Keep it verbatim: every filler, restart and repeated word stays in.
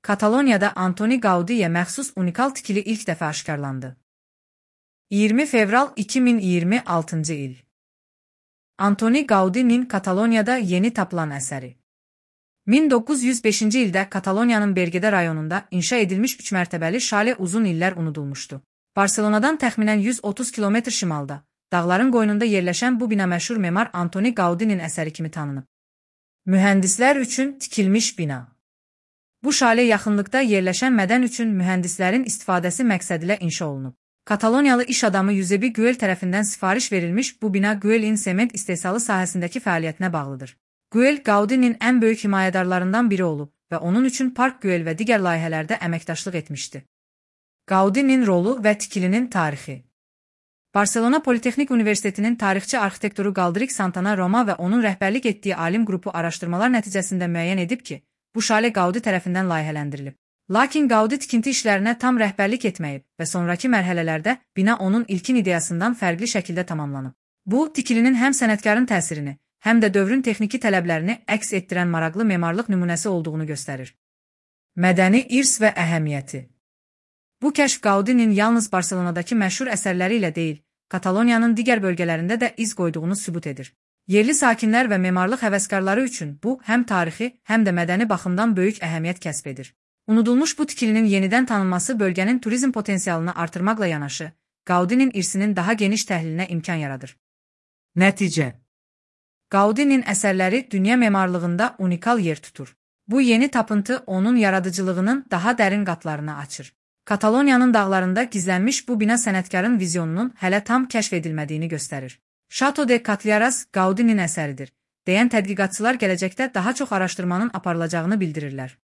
Kataloniyada Antoni Gaudiyə məxsus unikal tikili ilk dəfə aşkarlandı. iyirmi fevral iki min iyirmi altıncı il. Antoni Gaudinin Kataloniyada yeni tapılan əsəri. min doqquz yüz beşinci ildə Kataloniyanın Bergede rayonunda inşa edilmiş üç mərtəbəli şale uzun illər unudulmuşdu. Barselonadan təxminən yüz otuz kilometr şimalda, dağların qoynunda yerləşən bu bina məşhur memar Antoni Gaudinin əsəri kimi tanınıb. Mühəndislər üçün tikilmiş bina. Bu şale yaxınlıqda yerləşən mədən üçün mühəndislərin istifadəsi məqsədilə inşa olunub. Kataloniyalı iş adamı Yusebi Güell tərəfindən sifariş verilmiş bu bina Güellin sement istehsalı sahəsindəki fəaliyyətinə bağlıdır. Güell Gaudinin ən böyük himayədarlarından biri olub və onun üçün Park Güell və digər layihələrdə əməkdaşlıq etmişdi. Gaudinin rolu və tikilinin tarixi. Barselona Politexnik Universitetinin tarixçi arxitekturu Galdrik Santana Roma və onun rəhbərlik etdiyi alim qrupu araşdırmalar nəticəsində müəyyən edib ki, bu şale Gaudi tərəfindən layihələndirilib. Lakin Gaudi tikinti işlərinə tam rəhbərlik etməyib və sonraki mərhələlərdə bina onun ilkin ideyasından fərqli şəkildə tamamlanıb. Bu, tikilinin həm sənətkarın təsirini, həm də dövrün texniki tələblərini əks etdirən maraqlı memarlıq nümunəsi olduğunu göstərir. Mədəni irs və əhəmiyyəti. Bu kəşf Gaudinin yalnız Barselonadakı məşhur əsərləri ilə deyil, Kataloniyanın digər bölgələrində də iz qoyduğunu sübut edir. Yerli sakinlər və memarlıq həvəskarları üçün bu, həm tarixi, həm də mədəni baxımdan böyük əhəmiyyət kəsb edir. Unudulmuş bu tikilinin yenidən tanınması bölgənin turizm potensialını artırmaqla yanaşı, Gaudinin irsinin daha geniş təhlilinə imkan yaradır. Nəticə. Gaudinin əsərləri dünya memarlığında unikal yer tutur. Bu yeni tapıntı onun yaradıcılığının daha dərin qatlarını açır. Kataloniyanın dağlarında gizlənmiş bu bina sənətkarın vizyonunun hələ tam kəşf edilmədiyini göstərir. Chateau de Catliaras Gaudinin əsəridir, deyən tədqiqatçılar gələcəkdə daha çox araşdırmanın aparılacağını bildirirlər.